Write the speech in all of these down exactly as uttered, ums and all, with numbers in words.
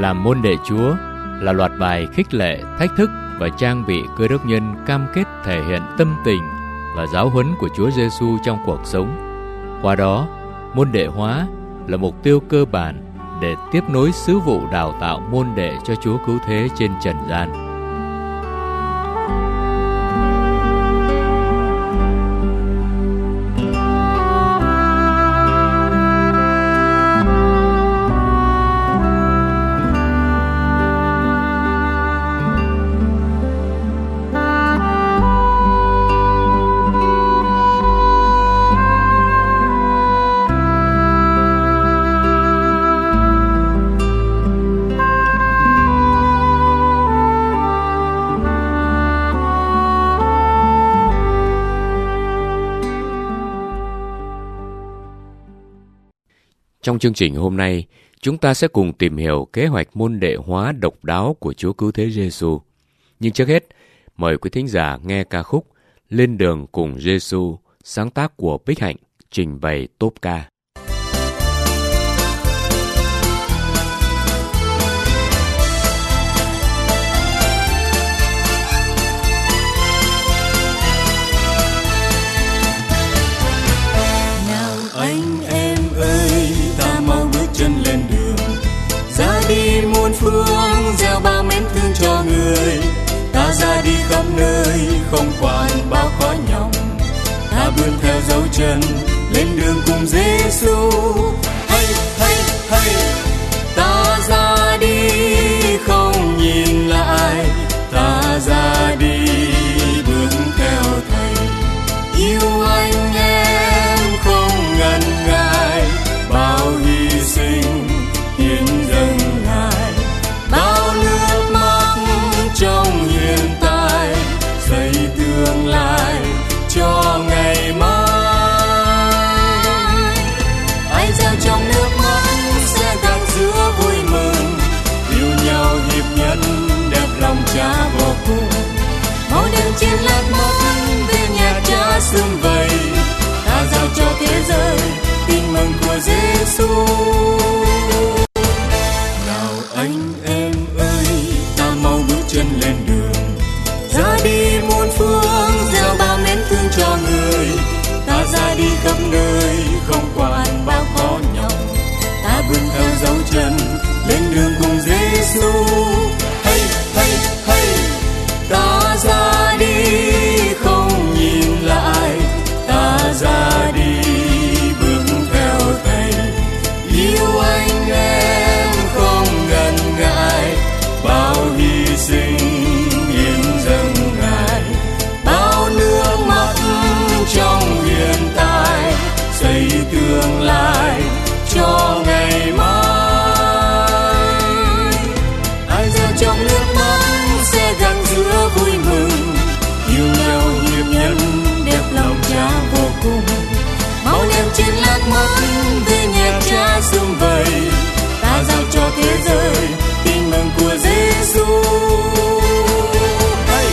Làm môn đệ Chúa là loạt bài khích lệ, thách thức và trang bị Cơ đốc nhân cam kết thể hiện tâm tình và giáo huấn của Chúa Giêsu trong cuộc sống. Qua đó, môn đệ hóa là mục tiêu cơ bản để tiếp nối sứ vụ đào tạo môn đệ cho Chúa Cứu Thế trên trần gian. Trong chương trình hôm nay, chúng ta sẽ cùng tìm hiểu kế hoạch môn đệ hóa độc đáo của Chúa Cứu Thế Giêsu. Nhưng trước hết, mời quý thính giả nghe ca khúc Lên đường cùng Giêsu, sáng tác của Bích Hạnh, trình bày Tốp Ca. Đi muôn phương gieo bao mến thương cho người, ta ra đi khắp nơi không quản bao khó nhọc, ta vươn theo dấu chân lên đường cùng Giêsu. Hay hay hay, ta ra đi không nhìn lại, ta ra đi bước theo Thầy, yêu anh em không ngần ngại, bao hy sinh hiến dâng Ngài, bao nước mắt trong hiện tại, xây tương lai cho ngày mai. Ai gieo trong nước mắt sẽ gặt giữa vui mừng, yêu nhau hiệp nhất đẹp lòng Cha vô cùng. Máu đêm trên lát mất về nhà Cha sum vầy, ta giao cho thế giới tin mừng của Giêsu. Anh em ơi, ta mau bước chân lên đường, ra đi muôn phương gieo bao mến thương cho người, ta ra đi khắp nơi không quản bao khó nhọc, ta vươn theo dấu chân lên đường cùng Giêsu. Hay hay hay, ta ra đi không nhìn lại, ta ra đi bước theo Thầy, yêu anh em không ngần ngại, bao hy sinh hiến dâng Ngài, bao nước mắt trong hiện tại, xây tương lai cho ngày mai. Ai gieo trong nước mắt sẽ gặt giữa vui mừng, yêu nhau hiệp nhất đẹp lòng Cha vô cùng. Máu đem trên lát mắt về nhà Cha sum vầy, ta giao cho thế giới tin mừng của Giêsu. Hey!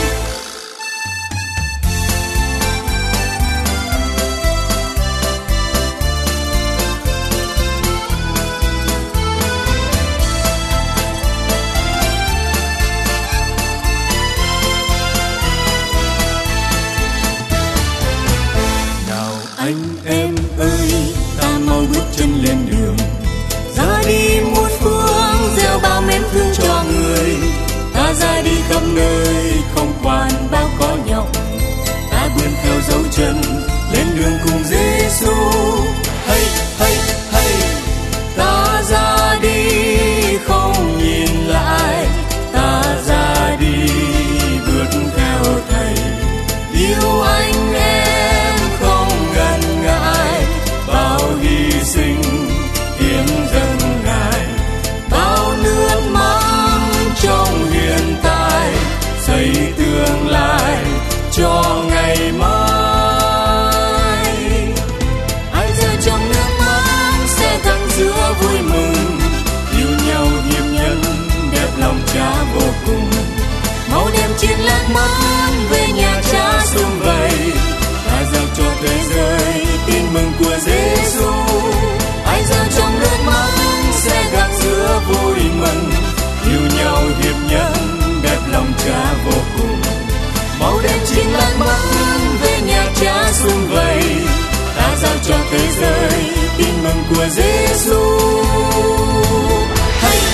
cho thế giới tin mừng của Giêsu. Hay!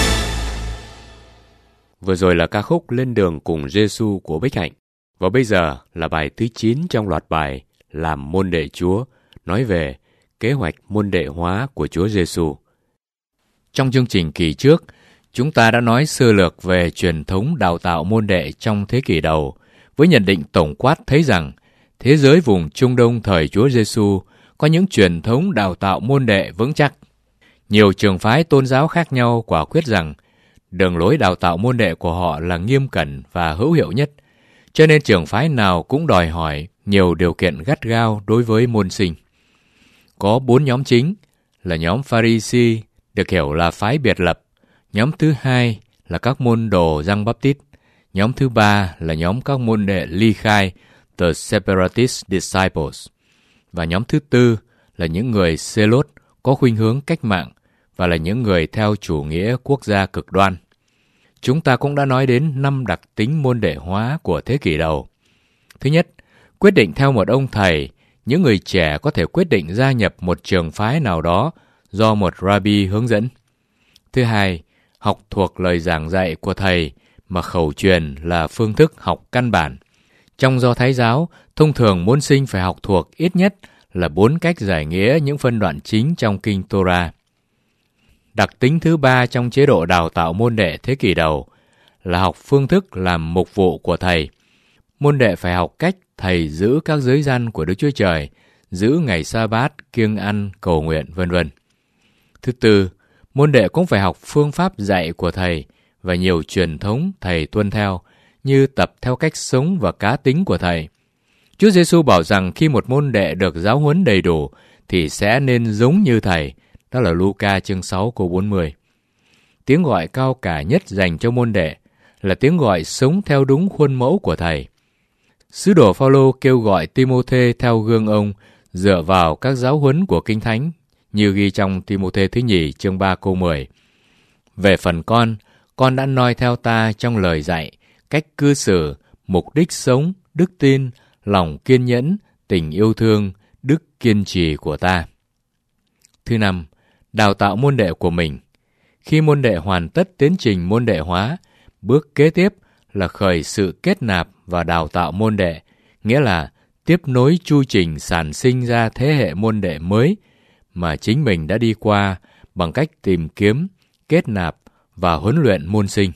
Vừa rồi là ca khúc Lên đường cùng Giêsu của Bích Hạnh. Và bây giờ là bài thứ chín trong loạt bài Làm môn đệ Chúa, nói về kế hoạch môn đệ hóa của Chúa Giêsu. Trong chương trình kỳ trước, chúng ta đã nói sơ lược về truyền thống đào tạo môn đệ trong thế kỷ đầu, với nhận định tổng quát thấy rằng thế giới vùng Trung Đông thời Chúa Giêsu có những truyền thống đào tạo môn đệ vững chắc. Nhiều trường phái tôn giáo khác nhau quả quyết rằng đường lối đào tạo môn đệ của họ là nghiêm cẩn và hữu hiệu nhất, cho nên trường phái nào cũng đòi hỏi nhiều điều kiện gắt gao đối với môn sinh. Có bốn nhóm chính là nhóm Pha-ri-si, được hiểu là phái biệt lập, nhóm thứ hai là các môn đồ Giăng Báp-tít, nhóm thứ ba là nhóm các môn đệ ly khai, The Separatist Disciples, và nhóm thứ tư là những người Xê-lốt có khuynh hướng cách mạng và là những người theo chủ nghĩa quốc gia cực đoan. Chúng ta cũng đã nói đến năm đặc tính môn đệ hóa của thế kỷ đầu. Thứ nhất, quyết định theo một ông thầy. Những người trẻ có thể quyết định gia nhập một trường phái nào đó do một rabbi hướng dẫn. Thứ hai, học thuộc lời giảng dạy của thầy mà khẩu truyền là phương thức học căn bản. Trong Do Thái giáo, thông thường môn sinh phải học thuộc ít nhất là bốn cách giải nghĩa những phân đoạn chính trong kinh Torah. Đặc tính thứ ba trong chế độ đào tạo môn đệ thế kỷ đầu là học phương thức làm mục vụ của thầy. Môn đệ phải học cách thầy giữ các giới răn của Đức Chúa Trời, giữ ngày sa-bát, kiêng ăn, cầu nguyện, vân vân. Thứ tư, môn đệ cũng phải học phương pháp dạy của thầy và nhiều truyền thống thầy tuân theo, như tập theo cách sống và cá tính của thầy. Chúa Giêsu bảo rằng khi một môn đệ được giáo huấn đầy đủ thì sẽ nên giống như thầy. Đó là Luca chương sáu câu bốn mươi. Tiếng gọi cao cả nhất dành cho môn đệ là tiếng gọi sống theo đúng khuôn mẫu của thầy. Sứ đồ Phao-lô kêu gọi Ti-mô-thê theo gương ông, dựa vào các giáo huấn của Kinh Thánh, như ghi trong Ti-mô-thê thứ nhì chương ba câu mười. Về phần con, con đã noi theo ta trong lời dạy, cách cư xử, mục đích sống, đức tin, lòng kiên nhẫn, tình yêu thương, đức kiên trì của ta. Thứ năm, đào tạo môn đệ của mình. Khi môn đệ hoàn tất tiến trình môn đệ hóa, bước kế tiếp là khởi sự kết nạp và đào tạo môn đệ, nghĩa là tiếp nối chu trình sản sinh ra thế hệ môn đệ mới mà chính mình đã đi qua bằng cách tìm kiếm, kết nạp và huấn luyện môn sinh.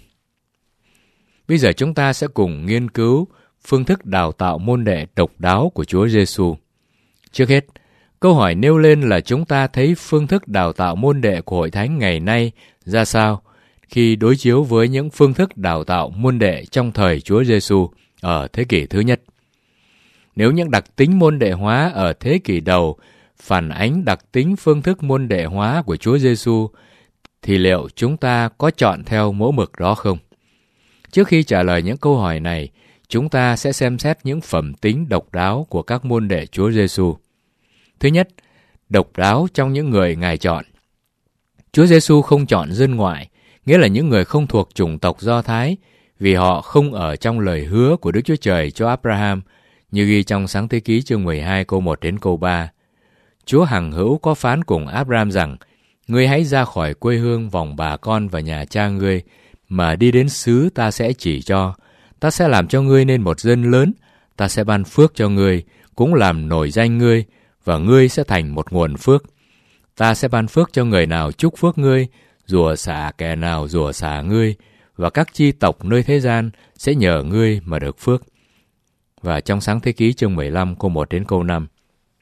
Bây giờ chúng ta sẽ cùng nghiên cứu phương thức đào tạo môn đệ độc đáo của Chúa Giêsu. Trước hết, câu hỏi nêu lên là chúng ta thấy phương thức đào tạo môn đệ của Hội Thánh ngày nay ra sao khi đối chiếu với những phương thức đào tạo môn đệ trong thời Chúa Giêsu ở thế kỷ thứ nhất. Nếu những đặc tính môn đệ hóa ở thế kỷ đầu phản ánh đặc tính phương thức môn đệ hóa của Chúa Giêsu, thì liệu chúng ta có chọn theo mẫu mực đó không? Trước khi trả lời những câu hỏi này, chúng ta sẽ xem xét những phẩm tính độc đáo của các môn đệ Chúa Giêsu. Thứ nhất, độc đáo trong những người Ngài chọn. Chúa Giêsu không chọn dân ngoại, nghĩa là những người không thuộc chủng tộc Do Thái, vì họ không ở trong lời hứa của Đức Chúa Trời cho Abraham, như ghi trong Sáng Thế Ký chương mười hai câu một đến câu ba. Chúa hằng hữu có phán cùng Abraham rằng, ngươi hãy ra khỏi quê hương vòng bà con và nhà cha ngươi, mà đi đến xứ ta sẽ chỉ cho. Ta sẽ làm cho ngươi nên một dân lớn, ta sẽ ban phước cho ngươi, cũng làm nổi danh ngươi, và ngươi sẽ thành một nguồn phước. Ta sẽ ban phước cho người nào chúc phước ngươi, rủa xả kẻ nào rủa xả ngươi, và các chi tộc nơi thế gian sẽ nhờ ngươi mà được phước. Và trong Sáng Thế Ký chương mười lăm câu một đến câu năm.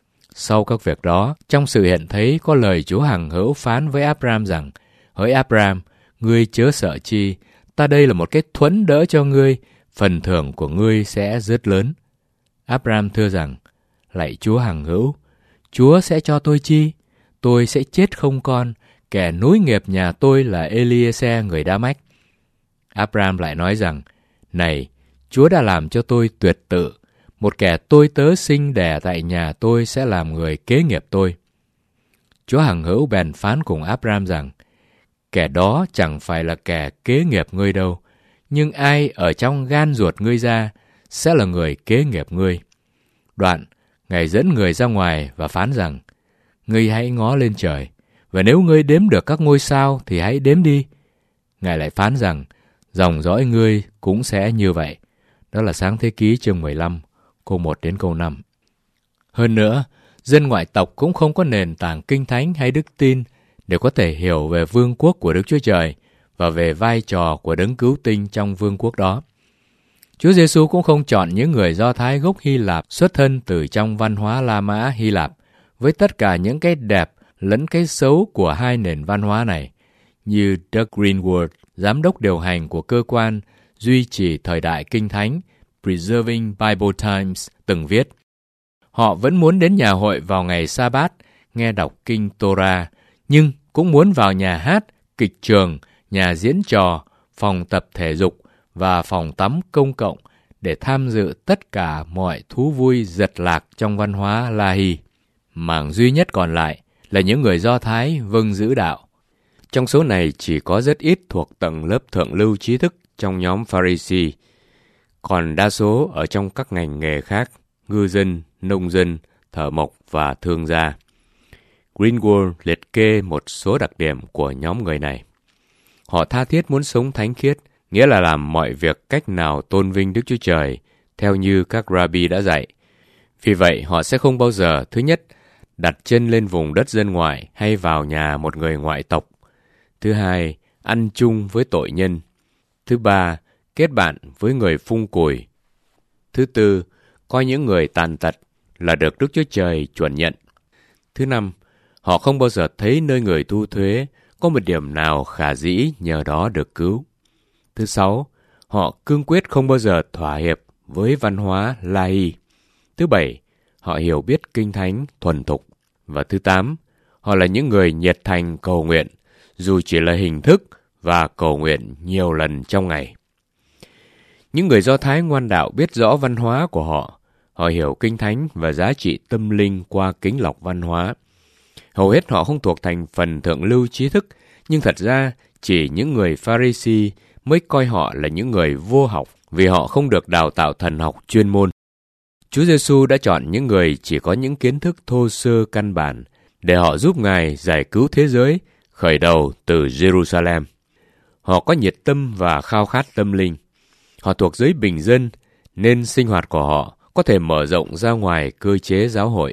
Sau các việc đó, trong sự hiện thấy có lời Chúa hằng hữu phán với Abraham rằng, hỡi Abraham, ngươi chớ sợ chi, ta đây là một cái thuẫn đỡ cho ngươi, phần thưởng của ngươi sẽ rất lớn. Abraham thưa rằng, lạy Chúa hằng hữu, Chúa sẽ cho tôi chi? Tôi sẽ chết không con, kẻ nối nghiệp nhà tôi là Eliezer người Đa-mách. Abraham lại nói rằng, này, Chúa đã làm cho tôi tuyệt tự, một kẻ tôi tớ sinh đẻ tại nhà tôi sẽ làm người kế nghiệp tôi. Chúa hằng hữu bèn phán cùng Abraham rằng, kẻ đó chẳng phải là kẻ kế nghiệp ngươi đâu, nhưng ai ở trong gan ruột ngươi ra sẽ là người kế nghiệp ngươi. Đoạn, Ngài dẫn người ra ngoài và phán rằng, ngươi hãy ngó lên trời, và nếu ngươi đếm được các ngôi sao thì hãy đếm đi. Ngài lại phán rằng, dòng dõi ngươi cũng sẽ như vậy. Đó là Sáng Thế Ký chương mười lăm, câu một đến câu năm. Hơn nữa, dân ngoại tộc cũng không có nền tảng kinh thánh hay đức tin để có thể hiểu về vương quốc của Đức Chúa Trời và về vai trò của đấng cứu tinh trong vương quốc đó. Chúa Giêsu cũng không chọn những người Do Thái gốc Hy Lạp xuất thân từ trong văn hóa La Mã Hy Lạp, với tất cả những cái đẹp lẫn cái xấu của hai nền văn hóa này, như Doug Greenwood, giám đốc điều hành của cơ quan duy trì thời đại kinh thánh Preserving Bible Times từng viết. Họ vẫn muốn đến nhà hội vào ngày Sa-bát, nghe đọc kinh Torah, nhưng cũng muốn vào nhà hát, kịch trường, nhà diễn trò, phòng tập thể dục và phòng tắm công cộng để tham dự tất cả mọi thú vui giật lạc trong văn hóa La-hí. Mảng duy nhất còn lại là những người Do Thái vâng giữ đạo. Trong số này chỉ có rất ít thuộc tầng lớp thượng lưu trí thức trong nhóm Pharisee, còn đa số ở trong các ngành nghề khác, ngư dân, nông dân, thợ mộc và thương gia. Greenwood liệt kê một số đặc điểm của nhóm người này. Họ tha thiết muốn sống thánh khiết, nghĩa là làm mọi việc cách nào tôn vinh Đức Chúa Trời, theo như các rabbi đã dạy. Vì vậy, họ sẽ không bao giờ, thứ nhất, đặt chân lên vùng đất dân ngoại hay vào nhà một người ngoại tộc. Thứ hai, ăn chung với tội nhân. Thứ ba, kết bạn với người phung cùi. Thứ tư, coi những người tàn tật là được Đức Chúa Trời chuẩn nhận. Thứ năm, họ không bao giờ thấy nơi người thu thuế có một điểm nào khả dĩ nhờ đó được cứu. Thứ sáu, họ cương quyết không bao giờ thỏa hiệp với văn hóa La-hí. Thứ bảy, họ hiểu biết kinh thánh thuần thục. Và thứ tám, họ là những người nhiệt thành cầu nguyện, dù chỉ là hình thức, và cầu nguyện nhiều lần trong ngày. Những người Do Thái ngoan đạo biết rõ văn hóa của họ. Họ hiểu kinh thánh và giá trị tâm linh qua kính lọc văn hóa. Hầu hết họ không thuộc thành phần thượng lưu trí thức, nhưng thật ra chỉ những người Pharisee mới coi họ là những người vô học vì họ không được đào tạo thần học chuyên môn. Chúa Giêsu đã chọn những người chỉ có những kiến thức thô sơ căn bản để họ giúp Ngài giải cứu thế giới, khởi đầu từ Jerusalem. Họ có nhiệt tâm và khao khát tâm linh. Họ thuộc giới bình dân, nên sinh hoạt của họ có thể mở rộng ra ngoài cơ chế giáo hội.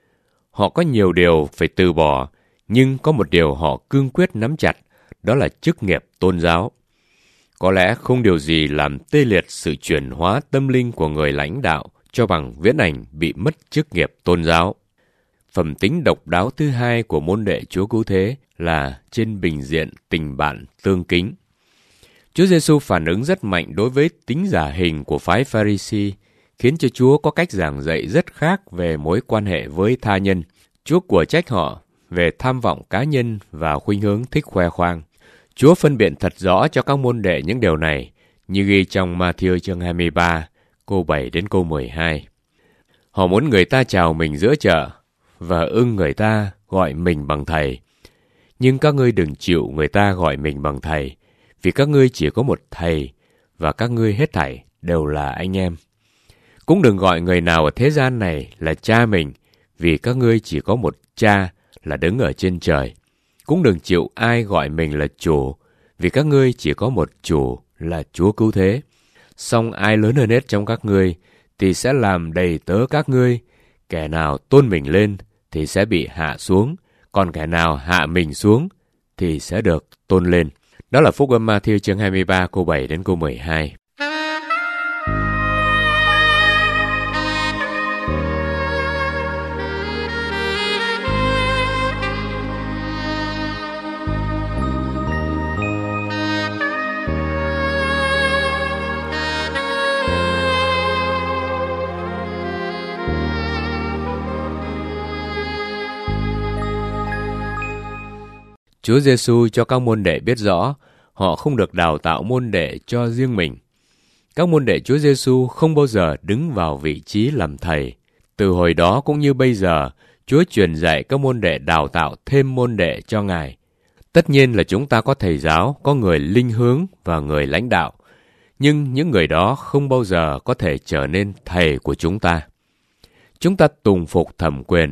Họ có nhiều điều phải từ bỏ, nhưng có một điều họ cương quyết nắm chặt, đó là chức nghiệp tôn giáo. Có lẽ không điều gì làm tê liệt sự chuyển hóa tâm linh của người lãnh đạo cho bằng viễn ảnh bị mất chức nghiệp tôn giáo. Phẩm tính độc đáo thứ hai của môn đệ Chúa Cứu Thế là trên bình diện tình bạn tương kính. Chúa Giêsu phản ứng rất mạnh đối với tính giả hình của phái Pharisee, khiến cho Chúa có cách giảng dạy rất khác về mối quan hệ với tha nhân. Chúa của trách họ về tham vọng cá nhân và khuynh hướng thích khoe khoang. Chúa phân biện thật rõ cho các môn đệ những điều này, như ghi trong Ma-thi-ơ chương hai mươi ba, câu bảy đến câu mười hai. Họ muốn người ta chào mình giữa chợ và ưng người ta gọi mình bằng thầy. Nhưng các ngươi đừng chịu người ta gọi mình bằng thầy, vì các ngươi chỉ có một thầy và các ngươi hết thảy đều là anh em. Cũng đừng gọi người nào ở thế gian này là cha mình, vì các ngươi chỉ có một cha là đứng ở trên trời. Cũng đừng chịu ai gọi mình là chủ, vì các ngươi chỉ có một chủ là Chúa Cứu Thế. Song ai lớn hơn hết trong các ngươi thì sẽ làm đầy tớ các ngươi. Kẻ nào tôn mình lên thì sẽ bị hạ xuống, còn kẻ nào hạ mình xuống thì sẽ được tôn lên. Đó là Phúc âm Ma-thi-ơ chương hai mươi ba câu bảy đến câu mười hai. Chúa Giêsu cho các môn đệ biết rõ, họ không được đào tạo môn đệ cho riêng mình. Các môn đệ Chúa Giêsu không bao giờ đứng vào vị trí làm thầy. Từ hồi đó cũng như bây giờ, Chúa truyền dạy các môn đệ đào tạo thêm môn đệ cho Ngài. Tất nhiên là chúng ta có thầy giáo, có người linh hướng và người lãnh đạo. Nhưng những người đó không bao giờ có thể trở nên thầy của chúng ta. Chúng ta tùng phục thẩm quyền,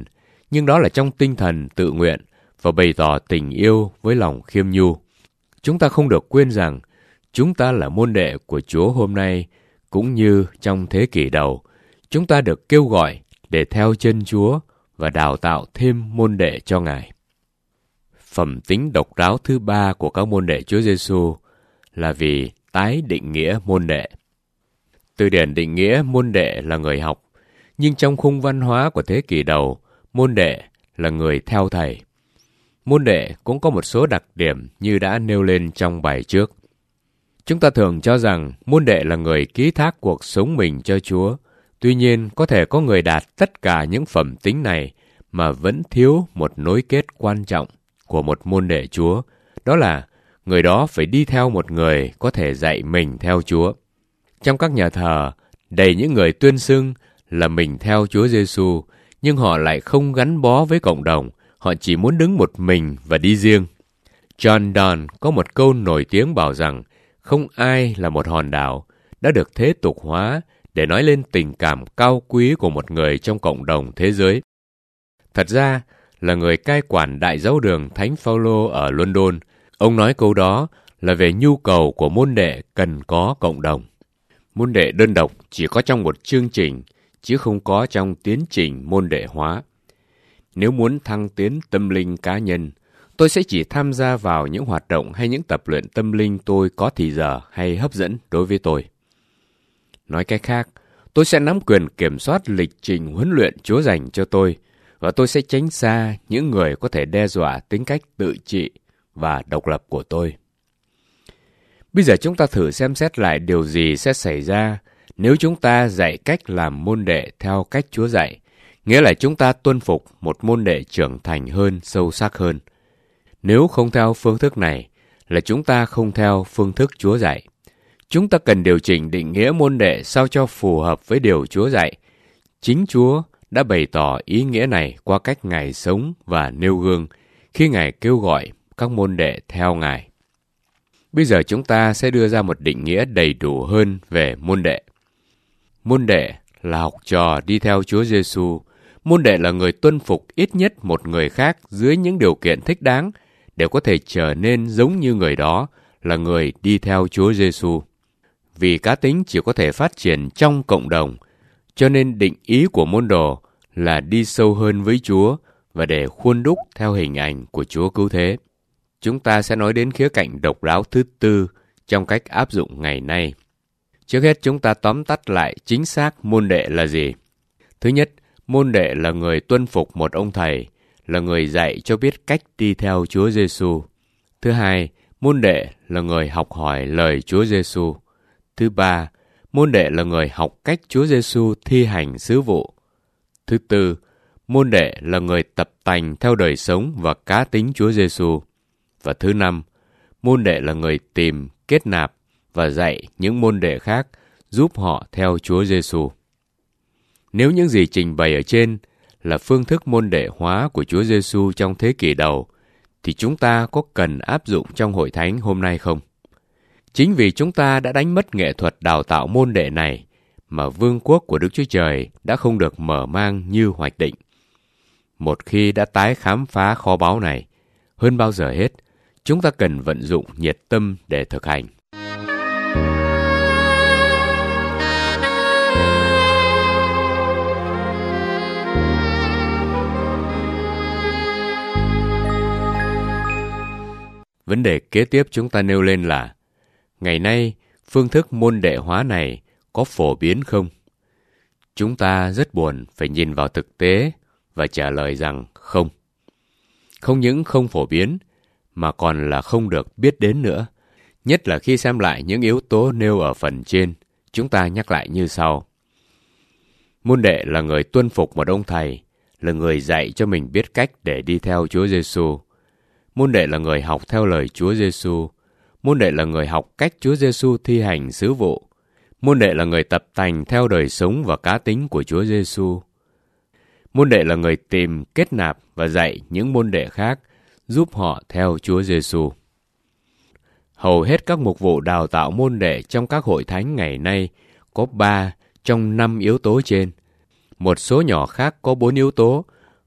nhưng đó là trong tinh thần tự nguyện và bày tỏ tình yêu với lòng khiêm nhu. Chúng ta không được quên rằng chúng ta là môn đệ của Chúa hôm nay, cũng như trong thế kỷ đầu, chúng ta được kêu gọi để theo chân Chúa và đào tạo thêm môn đệ cho Ngài. Phẩm tính độc đáo thứ ba của các môn đệ Chúa Giêsu là vì tái định nghĩa môn đệ. Từ điển định nghĩa môn đệ là người học, nhưng trong khung văn hóa của thế kỷ đầu, môn đệ là người theo thầy. Môn đệ cũng có một số đặc điểm như đã nêu lên trong bài trước. Chúng ta thường cho rằng môn đệ là người ký thác cuộc sống mình cho Chúa. Tuy nhiên, có thể có người đạt tất cả những phẩm tính này mà vẫn thiếu một nối kết quan trọng của một môn đệ Chúa. Đó là người đó phải đi theo một người có thể dạy mình theo Chúa. Trong các nhà thờ, đầy những người tuyên xưng là mình theo Chúa Giêsu, nhưng họ lại không gắn bó với cộng đồng. Họ chỉ muốn đứng một mình và đi riêng. John Donne có một câu nổi tiếng bảo rằng không ai là một hòn đảo đã được thế tục hóa để nói lên tình cảm cao quý của một người trong cộng đồng thế giới. Thật ra là người cai quản đại giáo đường Thánh Phaolô ở London. Ông nói câu đó là về nhu cầu của môn đệ cần có cộng đồng. Môn đệ đơn độc chỉ có trong một chương trình, chứ không có trong tiến trình môn đệ hóa. Nếu muốn thăng tiến tâm linh cá nhân, tôi sẽ chỉ tham gia vào những hoạt động hay những tập luyện tâm linh tôi có thì giờ hay hấp dẫn đối với tôi. Nói cách khác, tôi sẽ nắm quyền kiểm soát lịch trình huấn luyện Chúa dành cho tôi, và tôi sẽ tránh xa những người có thể đe dọa tính cách tự trị và độc lập của tôi. Bây giờ chúng ta thử xem xét lại điều gì sẽ xảy ra nếu chúng ta dạy cách làm môn đệ theo cách Chúa dạy, nghĩa là chúng ta tuân phục một môn đệ trưởng thành hơn, sâu sắc hơn. Nếu không theo phương thức này, là chúng ta không theo phương thức Chúa dạy. Chúng ta cần điều chỉnh định nghĩa môn đệ sao cho phù hợp với điều Chúa dạy. Chính Chúa đã bày tỏ ý nghĩa này qua cách Ngài sống và nêu gương khi Ngài kêu gọi các môn đệ theo Ngài. Bây giờ chúng ta sẽ đưa ra một định nghĩa đầy đủ hơn về môn đệ. Môn đệ là học trò đi theo Chúa Giêsu. Môn đệ là người tuân phục ít nhất một người khác dưới những điều kiện thích đáng để có thể trở nên giống như người đó là người đi theo Chúa Giêsu. Vì cá tính chỉ có thể phát triển trong cộng đồng, cho nên định ý của môn đồ là đi sâu hơn với Chúa và để khuôn đúc theo hình ảnh của Chúa cứu thế. Chúng ta sẽ nói đến khía cạnh độc đáo thứ tư trong cách áp dụng ngày nay. Trước hết chúng ta tóm tắt lại chính xác môn đệ là gì. Thứ nhất, môn đệ là người tuân phục một ông thầy, là người dạy cho biết cách đi theo Chúa Giêsu. Thứ hai, môn đệ là người học hỏi lời Chúa Giêsu. Thứ ba, môn đệ là người học cách Chúa Giêsu thi hành sứ vụ. Thứ tư, môn đệ là người tập tành theo đời sống và cá tính Chúa Giêsu. Và thứ năm, môn đệ là người tìm, kết nạp và dạy những môn đệ khác giúp họ theo Chúa Giêsu. Nếu những gì trình bày ở trên là phương thức môn đệ hóa của Chúa Giêsu trong thế kỷ đầu, thì chúng ta có cần áp dụng trong hội thánh hôm nay không? Chính vì chúng ta đã đánh mất nghệ thuật đào tạo môn đệ này, mà vương quốc của Đức Chúa Trời đã không được mở mang như hoạch định. Một khi đã tái khám phá kho báu này, hơn bao giờ hết, chúng ta cần vận dụng nhiệt tâm để thực hành. Vấn đề kế tiếp chúng ta nêu lên là, ngày nay, phương thức môn đệ hóa này có phổ biến không? Chúng ta rất buồn phải nhìn vào thực tế và trả lời rằng không. Không những không phổ biến, mà còn là không được biết đến nữa. Nhất là khi xem lại những yếu tố nêu ở phần trên, chúng ta nhắc lại như sau. Môn đệ là người tuân phục một ông thầy, là người dạy cho mình biết cách để đi theo Chúa Giêsu. Môn đệ là người học theo lời Chúa Giêsu. Môn đệ là người học cách Chúa Giêsu thi hành sứ vụ. Môn đệ là người tập tành theo đời sống và cá tính của Chúa Giêsu. Môn đệ là người tìm, kết nạp và dạy những môn đệ khác giúp họ theo Chúa Giêsu. Hầu hết các mục vụ đào tạo môn đệ trong các hội thánh ngày nay có ba trong năm yếu tố trên. Một số nhỏ khác có bốn yếu tố,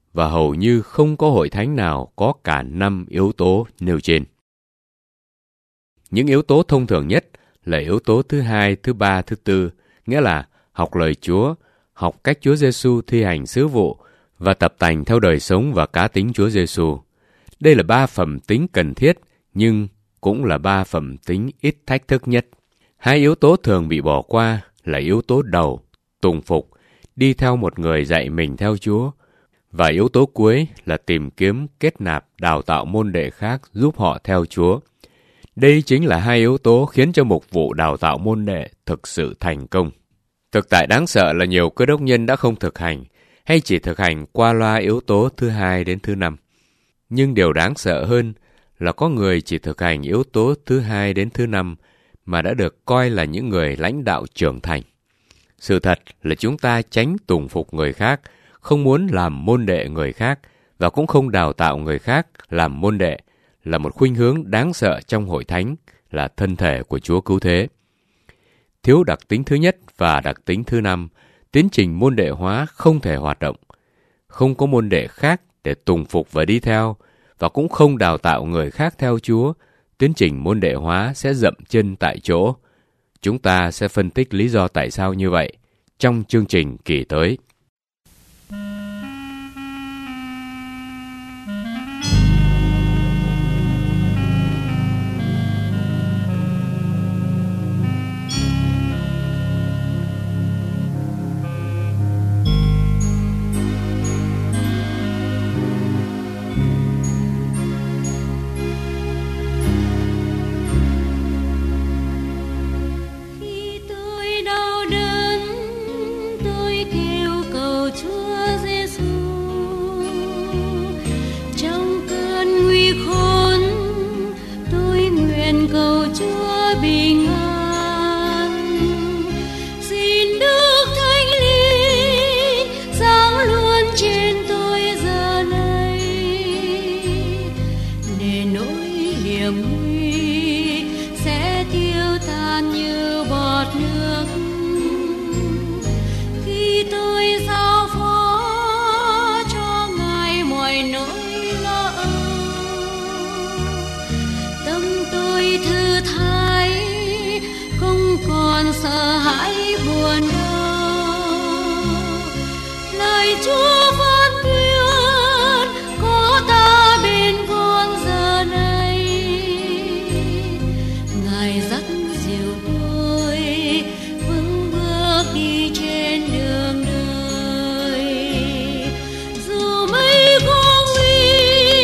và hầu như không có hội thánh nào có cả năm yếu tố nêu trên. Những yếu tố thông thường nhất là yếu tố thứ hai, thứ ba, thứ tư, nghĩa là học lời Chúa, học cách Chúa Giêsu thi hành sứ vụ và tập tành theo đời sống và cá tính Chúa Giêsu. Đây là ba phẩm tính cần thiết, nhưng cũng là ba phẩm tính ít thách thức nhất. Hai yếu tố thường bị bỏ qua là yếu tố đầu, tùng phục, đi theo một người dạy mình theo Chúa, và yếu tố cuối là tìm kiếm, kết nạp, đào tạo môn đệ khác giúp họ theo Chúa. Đây chính là hai yếu tố khiến cho mục vụ đào tạo môn đệ thực sự thành công. Thực tại đáng sợ là nhiều cơ đốc nhân đã không thực hành, hay chỉ thực hành qua loa yếu tố thứ hai đến thứ năm. Nhưng điều đáng sợ hơn là có người chỉ thực hành yếu tố thứ hai đến thứ năm mà đã được coi là những người lãnh đạo trưởng thành. Sự thật là chúng ta tránh tùng phục người khác, không muốn làm môn đệ người khác và cũng không đào tạo người khác làm môn đệ, là một khuynh hướng đáng sợ trong hội thánh, là thân thể của Chúa Cứu Thế. Thiếu đặc tính thứ nhất và đặc tính thứ năm, tiến trình môn đệ hóa không thể hoạt động. Không có môn đệ khác để tùng phục và đi theo, và cũng không đào tạo người khác theo Chúa, tiến trình môn đệ hóa sẽ dậm chân tại chỗ. Chúng ta sẽ phân tích lý do tại sao như vậy trong chương trình kỳ tới. Sợ hãi buồn đau, lời Chúa phán tuyên có ta bên con giờ này. Ngài dắt dìu tôi vững bước đi trên đường đời, dù mây có nguy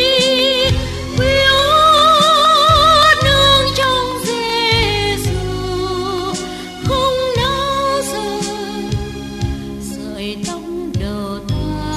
phiêu nương trong Giêsu. Không nao sợi sợi tóc đầu ta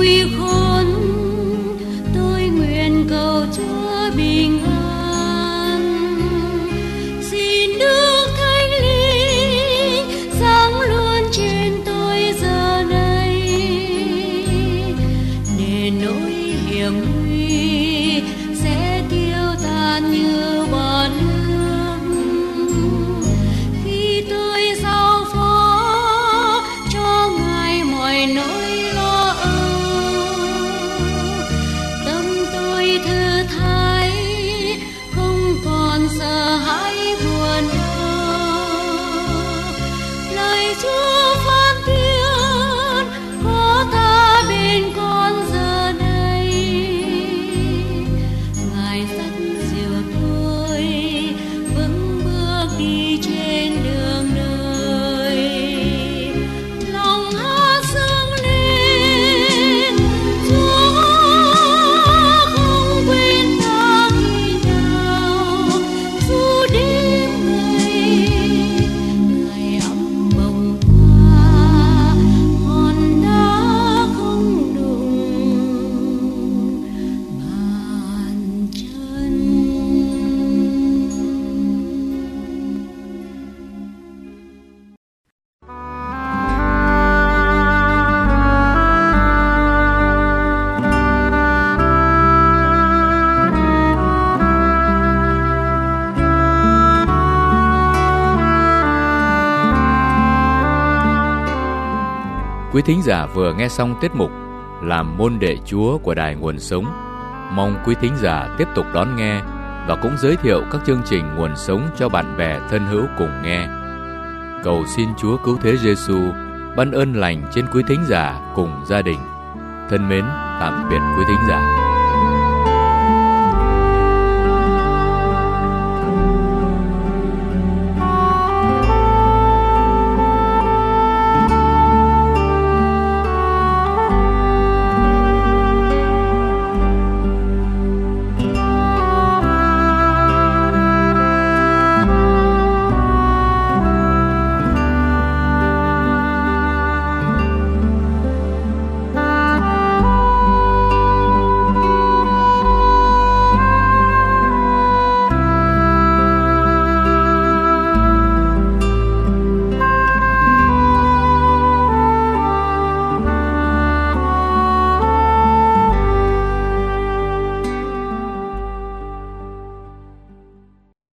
nguy khốn, tôi nguyện cầu Chúa bình an. Xin Đức Thánh Linh sáng luôn trên tôi giờ này, để nỗi hiểm nguy sẽ tiêu tan như bọt nước. Khi tôi giao phó cho Ngài mọi nỗi lo âu, tâm tôi thư thái, không còn sợ hãi buồn đau. Lời Chúa phán tuyên có ta bên con giờ đây, Ngài dắt dìu tôi vững bước đi trên đường đời. Lòng hát dâng lên, Chúa không quên ta khi nào. Dù đêm ngày ngày ấm bồng qua, hòn đá không đụng bàn chân. Quý thính giả vừa nghe xong tiết mục Làm môn đệ Chúa của Đài Nguồn Sống. Mong quý thính giả tiếp tục đón nghe và cũng giới thiệu các chương trình Nguồn Sống cho bạn bè thân hữu cùng nghe. Cầu xin Chúa Cứu Thế Giêsu ban ơn lành trên quý thính giả cùng gia đình. Thân mến, tạm biệt quý thính giả.